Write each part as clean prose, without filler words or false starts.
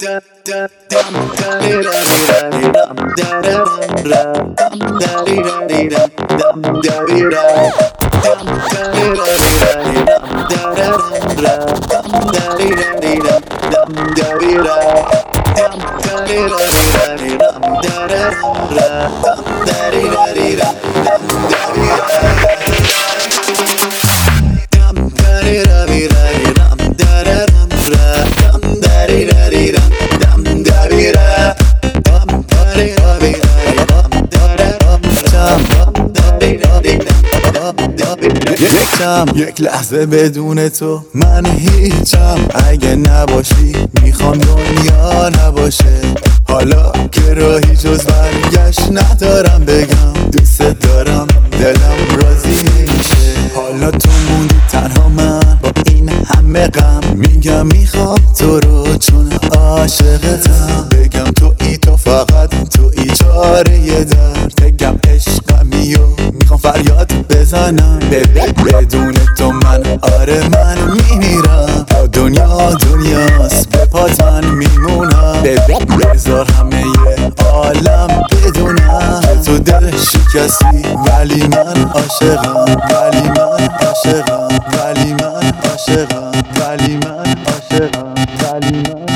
یک لحظه بدون تو من هیچم، اگه نباشی میخوام دنیا نباشه. حالا که راهی جز برگشت ندارم، بگم دوست دارم دلم راضی نمیشه. حالا تو موندی تنها من با این همه غم، میگم میخوام تو رو چون عاشقتم. بگم تو فقط تویی چاره درد، بگم عشقمی و میخوام فریاد بزنم. بدون تو من من میمیرم. دنیاست به پات من میمونم. بذار همه عالم بدونم تو دل شکستی، ولی من عاشقم، ولی من عاشقم، ولی من عاشقم، ولی من عاشقم، ولی من عاشقم.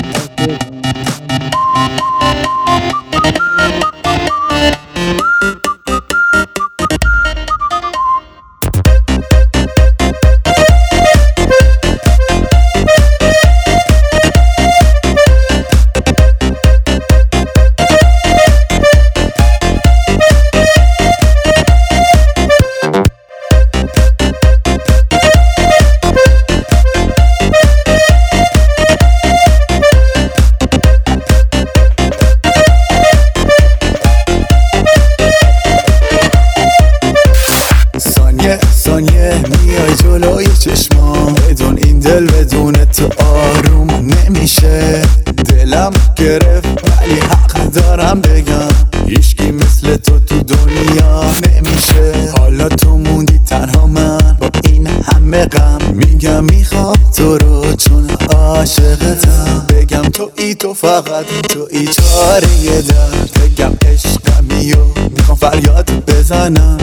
ثانیه میای جلوی چشمام، بدون این دل بدون تو آروم نمیشه. دلم گرفت ولی حق دارم بگم، هیچکی مثل تو دنیا نمیشه. حالا تو موندی تنها من با این همه غم، میگم میخوام تو رو چون عاشقتم. بگم تو فقط تویی چاره درد، بگم عشقمی و میخوام فریاد بزنم.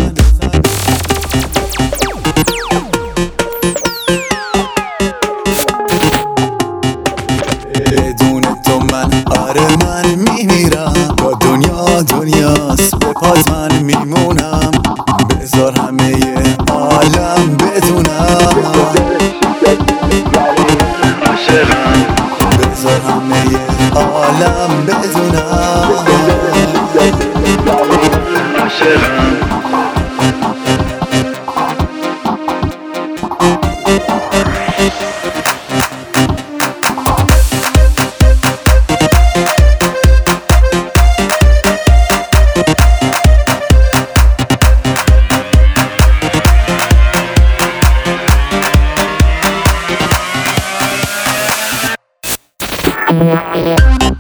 بدون تو من من میمیرم. با دنیاست به پات من میمونم. بذار همه عالم بدونم، بذار همه عالم بدونم. Yeah.